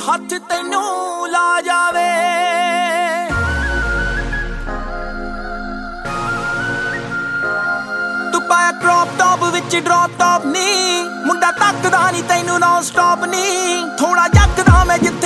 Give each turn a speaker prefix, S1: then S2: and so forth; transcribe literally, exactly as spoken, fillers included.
S1: ਹੱਥ ਤੈਨੂੰ ਲਾ ਜਾਵੇ। ਤੂੰ ਪਾਇਆ ਕ੍ਰੌਪ ਟੌਪ ਵਿੱਚ ਡ੍ਰੌਪ ਟੌਪ ਨੀ, ਮੁੰਡਾ ਤੱਕਦਾ ਨੀ ਤੈਨੂੰ ਨੌਨ ਸਟਾਪ ਨੀ। ਥੋੜਾ ਜੱਕਦਾ ਮੈਂ